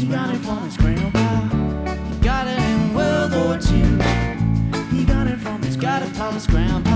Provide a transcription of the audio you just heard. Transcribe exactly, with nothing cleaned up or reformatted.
He got it from his grandpa. He got it in World War Two. He got it from his, got it from his grandpa.